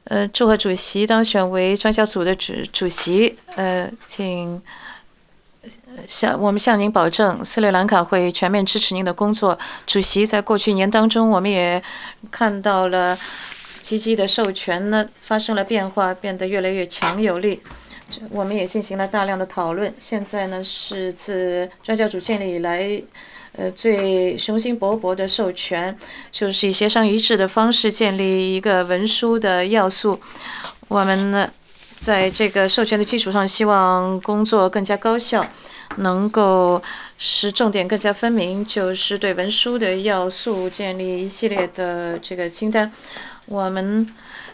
祝贺主席当选为专小组的主席。请我们向您保证，斯里兰卡会全面支持您的工作。主席，在过去1年当中，我们也看到了积极的授权呢发生了变化，变得越来越强有力。我们也进行了大量的讨论。现在呢是自专家组建立以来，最雄心勃勃的授权，就是以协商一致的方式建立一个文书的要素。我们呢，在这个授权的基础上，希望工作更加高效，能够使重点更加分明，就是对文书的要素建立一系列的这个清单。我们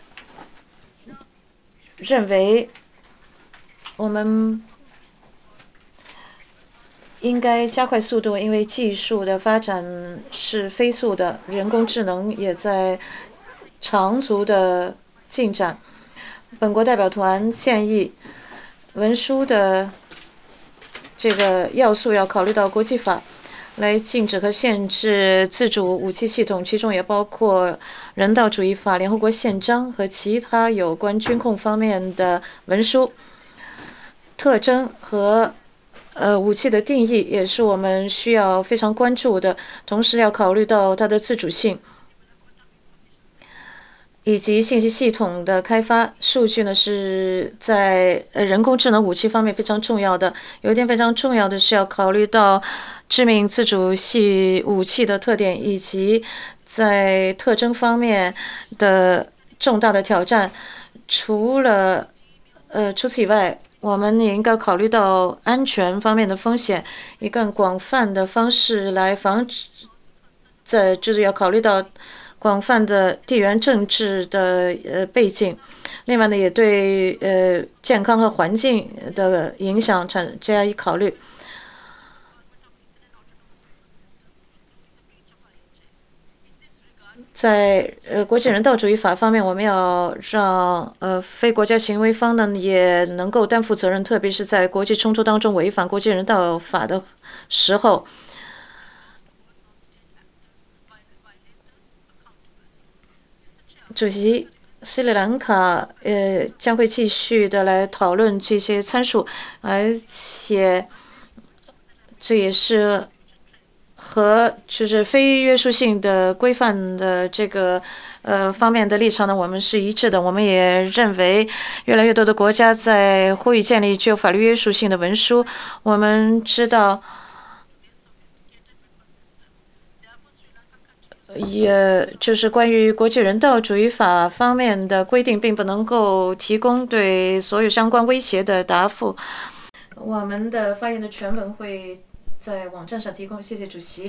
认为，我们应该加快速度，因为技术的发展是飞速的，人工智能也在长足的进展。本国代表团建议，文书的这个要素要考虑到国际法，来禁止和限制自主武器系统，其中也包括人道主义法、联合国宪章和其他有关军控方面的文书。特征和武器的定义也是我们需要非常关注的，同时要考虑到它的自主性。以及信息系统的开发，数据呢是在人工智能武器方面非常重要的。有一点非常重要的是要考虑到致命自主系武器的特点，以及在特征方面的重大的挑战。除此以外，我们也应该考虑到安全方面的风险，以更广泛的方式来防止。就是要考虑到广泛的地缘政治的背景，另外呢，也对健康和环境的影响加以考虑。在国际人道主义法方面，我们要让非国家行为方呢也能够担负责任，特别是在国际冲突当中违反国际人道法的时候。主席，斯里兰卡将会继续的来讨论这些参数，而且这也是和就是非约束性的规范的这个方面的立场呢，我们是一致的。我们也认为，越来越多的国家在呼吁建立具有法律约束性的文书。我们知道。也就是关于国际人道主义法方面的规定，并不能够提供对所有相关威胁的答复。我们的发言的全文会在网站上提供，谢谢主席。